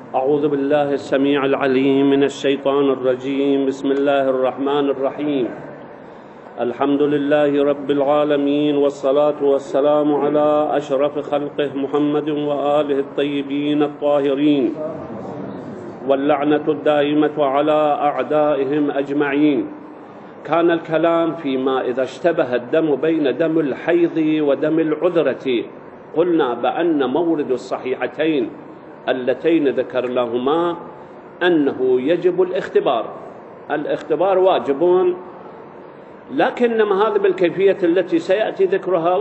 أعوذ بالله السميع العليم من الشيطان الرجيم. بسم الله الرحمن الرحيم. الحمد لله رب العالمين، والصلاة والسلام على أشرف خلقه محمد وآله الطيبين الطاهرين، واللعنة الدائمة على أعدائهم أجمعين. كان الكلام فيما إذا اشتبه الدم بين دم الحيض ودم العذرة. قلنا بأن مورد الصحيحتين اللتين ذكرناهما أنه يجب الاختبار واجب، لكنما هذا بالكيفية التي سيأتي ذكرها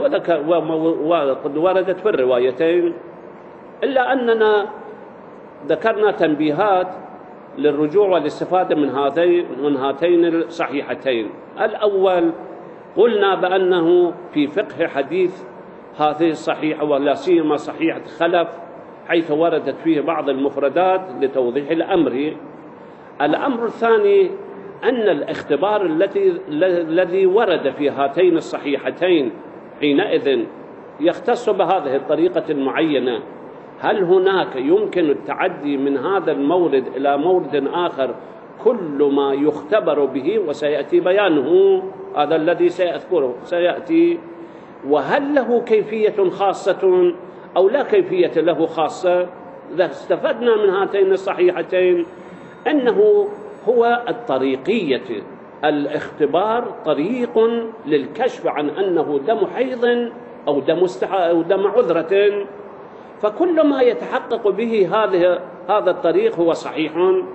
وقد وردت في الروايتين، إلا أننا ذكرنا تنبيهات للرجوع والاستفادة من هاتين الصحيحتين. الأول، قلنا بأنه في فقه حديث هذه الصحيحة ولا سيما صحيحة خلف، حيث وردت فيه بعض المفردات لتوضيح الأمر. الأمر الثاني أن الاختبار الذي ورد في هاتين الصحيحتين حينئذ يختص بهذه الطريقة المعينة. هل هناك يمكن التعدي من هذا المورد إلى مورد آخر كل ما يختبر به؟ وسيأتي بيانه، هذا الذي سيأتي. وهل له كيفية خاصة أو لا كيفية له خاصة؟ إذا استفدنا من هاتين الصحيحتين أنه هو الطريقية. الاختبار طريق للكشف عن أنه دم حيض أو دم عذرة، فكل ما يتحقق به هذا الطريق هو صحيح.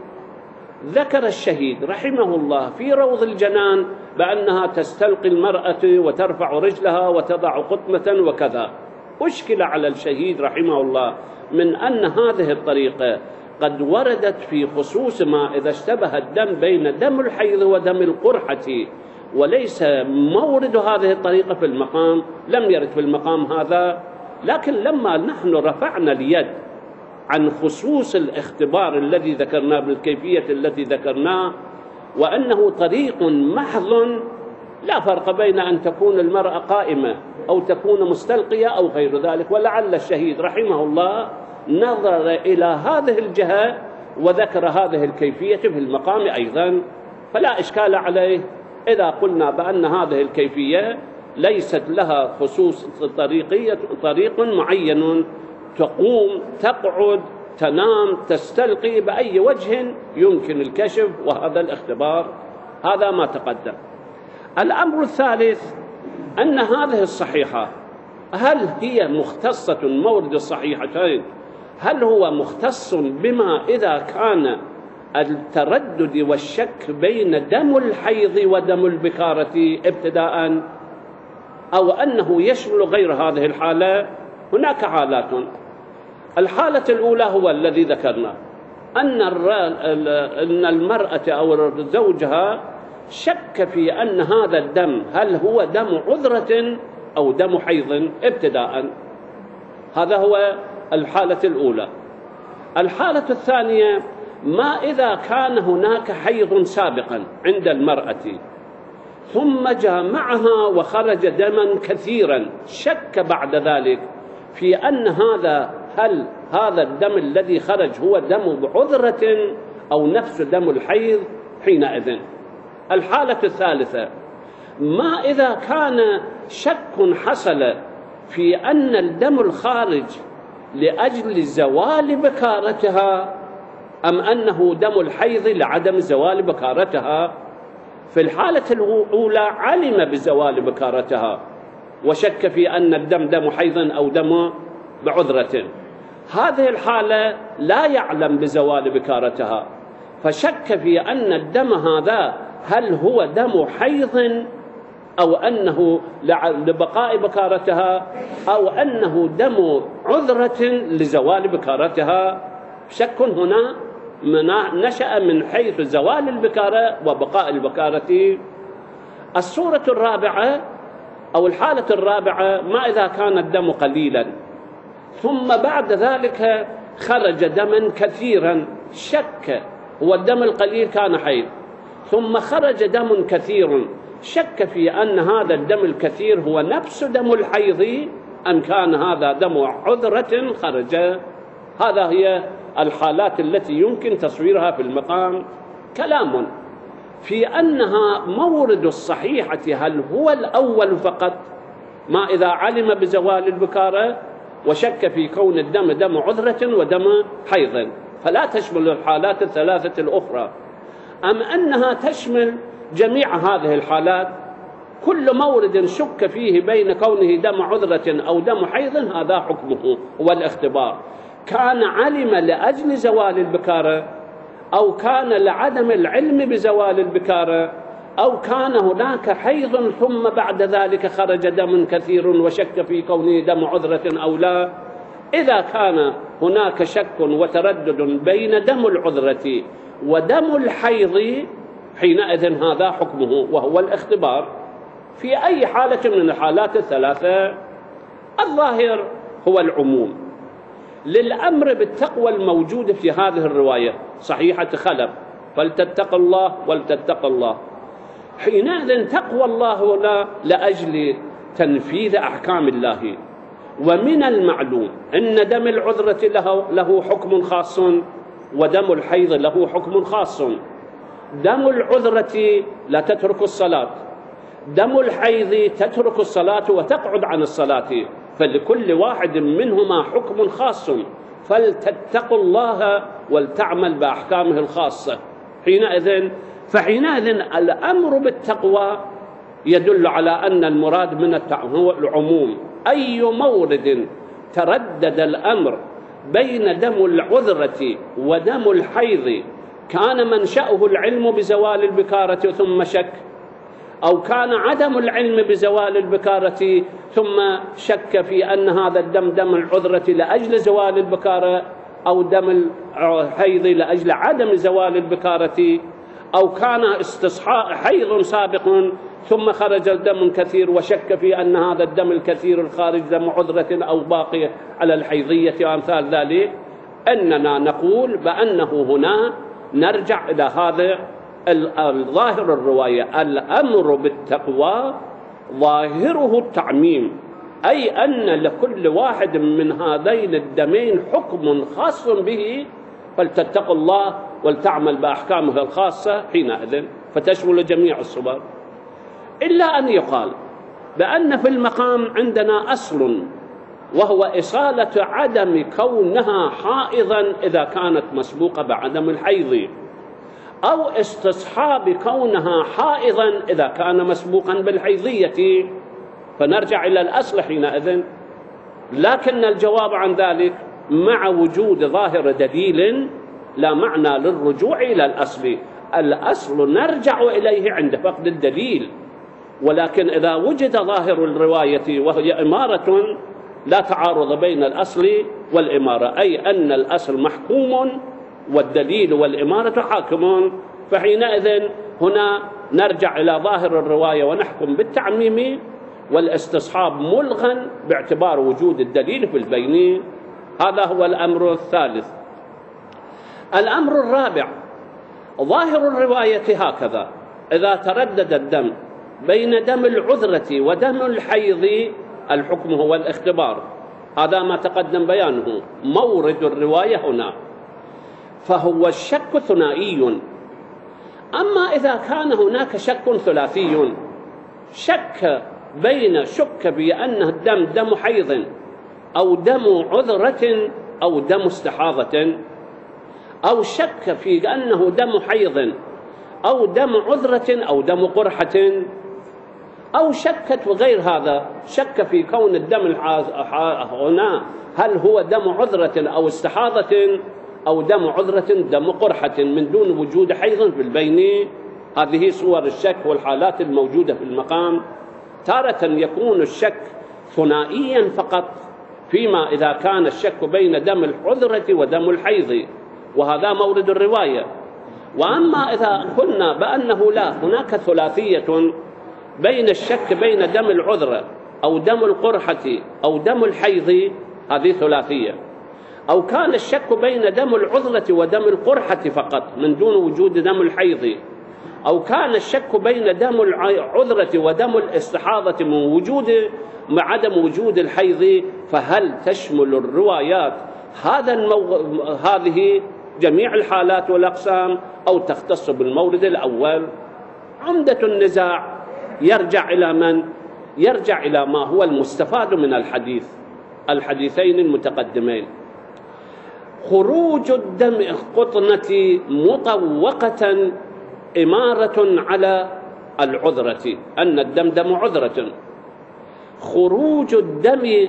ذكر الشهيد رحمه الله في روض الجنان بأنها تستلقي المرأة وترفع رجلها وتضع قطمة وكذا. أشكل على الشهيد رحمه الله من أن هذه الطريقة قد وردت في خصوص ما إذا اشتبه الدم بين دم الحيض ودم القرحة، وليس مورد هذه الطريقة في المقام، لم يرد في المقام هذا. لكن لما نحن رفعنا اليد عن خصوص الاختبار الذي ذكرناه بالكيفية التي ذكرناه، وأنه طريق محض لا فرق بين أن تكون المرأة قائمة أو تكون مستلقية أو غير ذلك، ولعل الشهيد رحمه الله نظر إلى هذه الجهة وذكر هذه الكيفية في المقام أيضا، فلا إشكال عليه إذا قلنا بأن هذه الكيفية ليست لها خصوص طريق معين تقوم تقعد تنام تستلقي بأي وجه يمكن الكشف وهذا الاختبار. هذا ما تقدم. الأمر الثالث أن هذه الصحيحة هل هي مختصة مورد الصحيحتين؟ هل هو مختص بما إذا كان التردد والشك بين دم الحيض ودم البكارة ابتداء، أو أنه يشمل غير هذه الحالة؟ هناك حالات. الحالة الأولى هو الذي ذكرنا، أن المرأة أو زوجها شك في أن هذا الدم هل هو دم عذرة أو دم حيض ابتداء. هذا هو الحالة الأولى. الحالة الثانية، ما إذا كان هناك حيض سابقا عند المرأة ثم جاء معها وخرج دما كثيرا، شك بعد ذلك في أن هل هذا الدم الذي خرج هو دم عذرة أو نفس دم الحيض حينئذ. الحالة الثالثة، ما إذا كان شك حصل في أن الدم الخارج لأجل زوال بكارتها أم أنه دم الحيض لعدم زوال بكارتها. في الحالة الأولى علم بزوال بكارتها وشك في أن الدم دم حيض أو دم بعذرة. هذه الحالة لا يعلم بزوال بكارتها، فشك في أن الدم هذا هل هو دم حيض أو أنه لبقاء بكارتها أو أنه دم عذرة لزوال بكارتها. شك هنا نشأ من حيث زوال البكارة وبقاء البكارة. الصورة الرابعة أو الحالة الرابعة، ما إذا كان الدم قليلا ثم بعد ذلك خرج دما كثيرا، شك هو الدم القليل كان حيض ثم خرج دم كثير، شك في أن هذا الدم الكثير هو نفس دم الحيض أم كان هذا دم عذرة خرج. هذا هي الحالات التي يمكن تصويرها في المقام كلام في أنها مورد الصحيحة هل هو الأول فقط، ما إذا علم بزوال البكارة وشك في كون الدم دم عذرة ودم حيض، فلا تشمل الحالات الثلاثة الأخرى، أم أنها تشمل جميع هذه الحالات، كل مورد شك فيه بين كونه دم عذرة أو دم حيض هذا حكمه هو الاختبار، كان علم لأجل زوال البكارة أو كان لعدم العلم بزوال البكارة أو كان هناك حيض ثم بعد ذلك خرج دم كثير وشك في كونه دم عذرة أو لا. إذا كان هناك شك وتردد بين دم العذرة ودم الحيض حينئذ هذا حكمه وهو الاختبار في أي حالة من الحالات الثلاثة. الظاهر هو العموم للأمر بالتقوى الموجود في هذه الرواية صحيحة خلف، فلتتق الله ولتتق الله، حينئذ تقوى الله هنا لأجل تنفيذ أحكام الله. ومن المعلوم أن دم العذرة له حكم خاص ودم الحيض له حكم خاص. دم العذرة لا تترك الصلاة، دم الحيض تترك الصلاة وتقعد عن الصلاة، فلكل واحد منهما حكم خاص، فلتتقوا الله ولتعمل بأحكامه الخاصة. فحينئذ الأمر بالتقوى يدل على أن المراد من هو العموم، أي مورد تردد الأمر بين دم العذرة ودم الحيض كان منشأه العلم بزوال البكارة ثم شك، أو كان عدم العلم بزوال البكارة ثم شك في أن هذا الدم دم العذرة لأجل زوال البكارة أو دم الحيض لأجل عدم زوال البكارة، أو كان استصحاء حيض سابق ثم خرج دم كثير وشك في أن هذا الدم الكثير الخارج دم عذرة أو باقي على الحيضية وأمثال ذلك، أننا نقول بأنه هنا نرجع إلى هذا الظاهر الرواية، الأمر بالتقوى ظاهره التعميم، أي أن لكل واحد من هذين الدمين حكم خاص به، فلتتقوا الله ولتعمل بأحكامه الخاصة حينئذ، فتشمل جميع الصور. إلا أن يقال بأن في المقام عندنا أصل، وهو إصالة عدم كونها حائضا إذا كانت مسبوقة بعدم الحيض، أو استصحاب كونها حائضا إذا كان مسبوقا بالحيضية، فنرجع إلى الأصل حينئذ. لكن الجواب عن ذلك مع وجود ظاهر دليل لا معنى للرجوع إلى الأصل، الأصل نرجع إليه عند فقد الدليل، ولكن إذا وجد ظاهر الرواية وهي إمارة لا تعارض بين الأصل والإمارة، أي أن الأصل محكوم والدليل والإمارة حاكمون، فحينئذ هنا نرجع إلى ظاهر الرواية ونحكم بالتعميم، والاستصحاب ملغا باعتبار وجود الدليل في البين. هذا هو الأمر الثالث. الأمر الرابع ظاهر الرواية هكذا: إذا تردد الدم بين دم العذرة ودم الحيض الحكم هو الاختبار، هذا ما تقدم بيانه. مورد الرواية هنا فهو الشك ثنائي. أما إذا كان هناك شك ثلاثي، شك بأن الدم دم حيض أو دم عذرة أو دم استحاضة، أو شك في أنه دم حيض أو دم عذرة أو دم قرحة، أو شكت وغير هذا، شك في كون الدم هنا هل هو دم عذرة أو استحاضة أو دم عذرة دم قرحة من دون وجود حيض في البين. هذه صور الشك والحالات الموجودة في المقام. تارة يكون الشك ثنائيا فقط، فيما إذا كان الشك بين دم العذرة ودم الحيض، وهذا مورد الرواية. وأما إذا قلنا بأنه لا، هناك ثلاثية بين الشك بين دم العذرة أو دم القرحة أو دم الحيض، هذه ثلاثية. أو كان الشك بين دم العذرة ودم القرحة فقط من دون وجود دم الحيض، أو كان الشك بين دم العذرة ودم الاستحاضة من وجود عدم وجود الحيض، فهل تشمل الروايات هذه جميع الحالات والأقسام أو تختص بالمورد الأول؟ عمدة النزاع يرجع إلى من؟ يرجع إلى ما هو المستفاد من الحديثين المتقدمين. خروج الدم القطنة مطوقة إمارة على العذرة، أن الدم دم عذرة. خروج الدم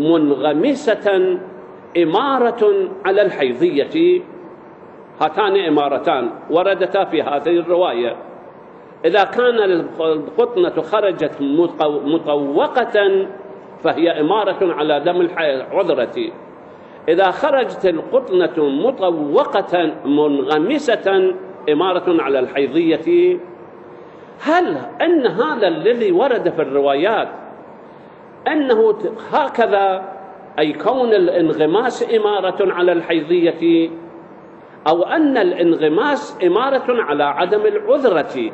منغمسة إمارة على الحيضية. هاتان إمارتان وردتا في هذه الرواية. إذا كان القطنة خرجت مطوقة فهي إمارة على دم العذرة. إذا خرجت القطنة مطوقة منغمسة إمارة على الحيضية. هل أن هذا الذي ورد في الروايات أنه هكذا، أي كون الانغماس إمارة على الحيضية، أو أن الانغماس إمارة على عدم العذرة؟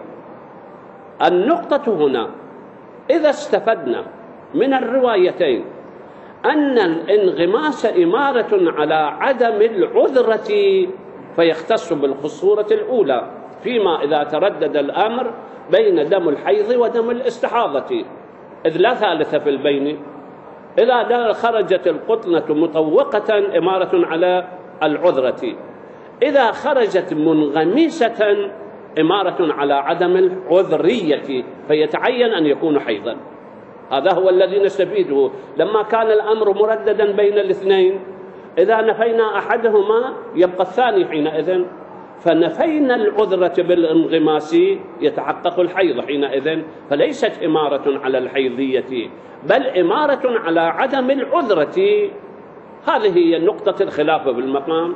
النقطة هنا إذا استفدنا من الروايتين أن الانغماس إمارة على عدم العذرة فيختص بالخصورة الأولى، فيما إذا تردد الأمر بين دم الحيض ودم الاستحاضة، إذ لا ثالث في البين. إذا خرجت القطنة مطوقة إمارة على العذرة، إذا خرجت منغمسة إمارة على عدم العذرية، فيتعين أن يكون حيضا. هذا هو الذي نستفيده. لما كان الأمر مرددا بين الاثنين، إذا نفينا أحدهما يبقى الثاني حينئذ، فنفينا العذرة بالانغماس يتحقق الحيض حينئذ، فليست إمارة على الحيضية بل إمارة على عدم العذرة. هذه هي نقطة الخلاف بالمقام.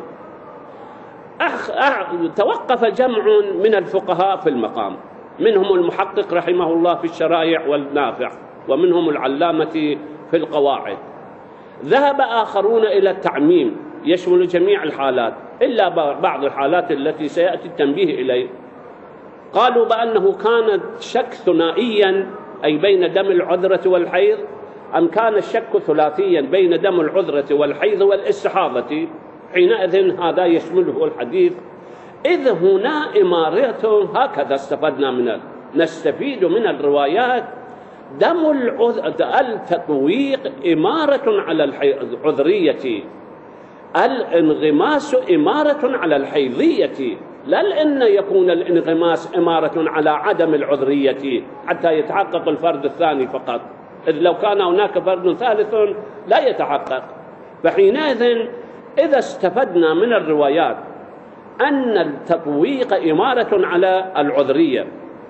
توقف جمع من الفقهاء في المقام، منهم المحقق رحمه الله في الشرائع والنافع، ومنهم العلامة في القواعد. ذهب آخرون إلى التعميم يشمل جميع الحالات إلا بعض الحالات التي سيأتي التنبيه إليه. قالوا بأنه كان الشك ثنائيا، أي بين دم العذرة والحيض، أم كان الشك ثلاثيا بين دم العذرة والحيض والاستحاضة. حينئذ هذا يشمله الحديث، إذ هنا إمارة. هكذا استفدنا نستفيد من الروايات دم التطويق إمارة على العذرية، الانغماس إمارة على الحيضية، لا لأن يكون الانغماس إمارة على عدم العذرية حتى يتحقق الفرد الثاني فقط، إذ لو كان هناك فرد ثالث لا يتحقق. فحينئذ إذا استفدنا من الروايات أن التطويق إمارة على العذرية،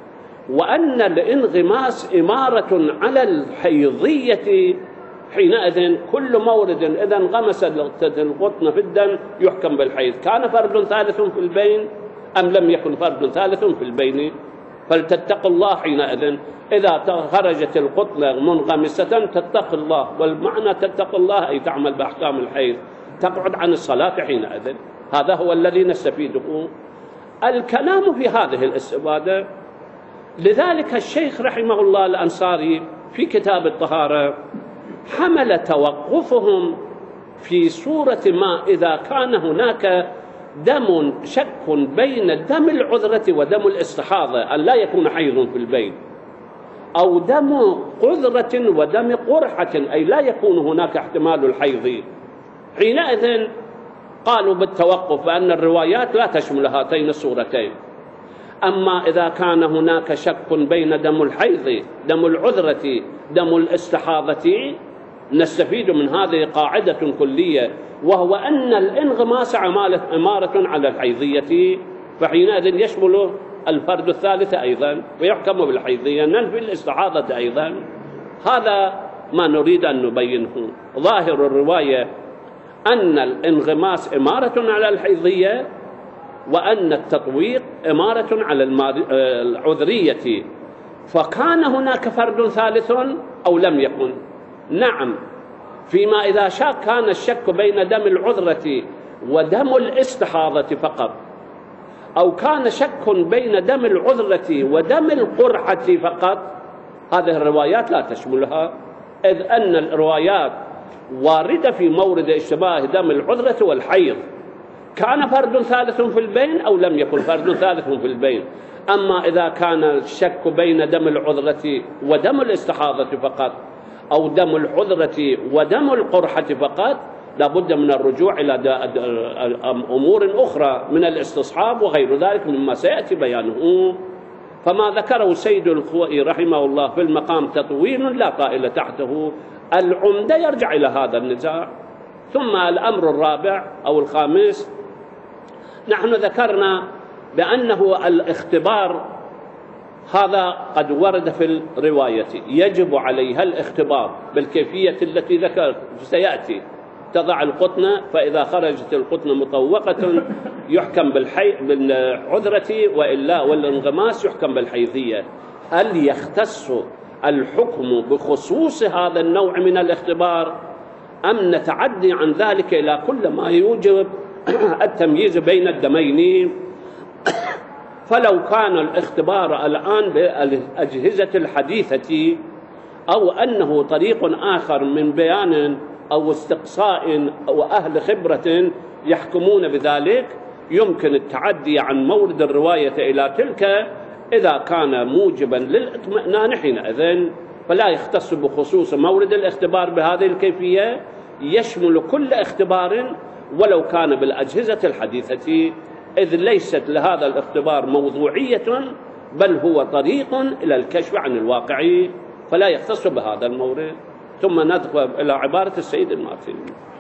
وأن الانغماس إمارة على الحيضية، حينئذ كل مورد إذا انغمس القطن في الدم يحكم بالحيض. كان فرد ثالث في البين أم لم يكن فرد ثالث في البين؟ فلتتقوا الله حينئذ. إذا خرجت القطنة منغمسة تتقي الله، والمعنى تتقي الله أي تعمل بأحكام الحيض، تقعد عن الصلاة حينئذ. هذا هو الذي نستفيده. الكلام في هذه الاستفادة، لذلك الشيخ رحمه الله الأنصاري في كتاب الطهارة حمل توقفهم في صورة ما إذا كان هناك دم شك بين دم العذرة ودم الاستحاضة، أن لا يكون حيض في البين، أو دم قذرة ودم قرحة، أي لا يكون هناك احتمال الحيض. حينئذ قالوا بالتوقف بأن الروايات لا تشمل هاتين الصورتين. أما إذا كان هناك شك بين دم الحيض، دم العذرة، دم الاستحاضة، نستفيد من هذه قاعدة كلية، وهو أن الانغماس إمارة على الحيضية، فحينئذ يشمل الفرد الثالث أيضا ويحكم بالحيضية، ننفي الاستحاضة أيضا. هذا ما نريد أن نبينه. ظاهر الرواية أن الانغماس إمارة على الحيضية، وأن التطويق إمارة على العذرية. فكان هناك فرد ثالث أو لم يكن؟ نعم، فيما إذا كان الشك بين دم العذرة ودم الاستحاضة فقط، أو كان شك بين دم العذرة ودم القرحة فقط، هذه الروايات لا تشملها، إذ أن الروايات واردة في مورد اشتباه دم العذرة والحيض، كان فرد ثالث في البين أو لم يكن فرد ثالث في البين. أما إذا كان الشك بين دم العذرة ودم الاستحاضة فقط، أو دم العذرة ودم القرحة فقط، لابد من الرجوع إلى أمور أخرى من الاستصحاب وغير ذلك مما سيأتي بيانه. فما ذكره السيد الخوئي رحمه الله في المقام تطويل لا طائل تحته، العمدة يرجع إلى هذا النزاع. ثم الأمر الرابع أو الخامس، نحن ذكرنا بأنه الاختبار هذا قد ورد في الرواية، يجب عليها الاختبار بالكيفية التي ذكرت سيأتي. تضع القطنة، فإذا خرجت القطنة مطوقة يحكم بالعذرة، وإلا والانغماس يحكم بالحيضية. هل يختص الحكم بخصوص هذا النوع من الاختبار، أم نتعدي عن ذلك إلى كل ما يوجب التمييز بين الدمين؟ فلو كان الاختبار الآن بالأجهزة الحديثة، أو أنه طريق آخر من بيان أو استقصاء أو أهل خبرة يحكمون بذلك، يمكن التعدي عن مورد الرواية إلى تلك إذا كان موجبا للإطمئنان حينئذ. فلا يختص بخصوص مورد الاختبار بهذه الكيفية، يشمل كل اختبار ولو كان بالأجهزة الحديثة، إذ ليست لهذا الاختبار موضوعية، بل هو طريق إلى الكشف عن الواقع، فلا يختص بهذا المورد. ثم نذهب إلى عبارة السيد الماتري.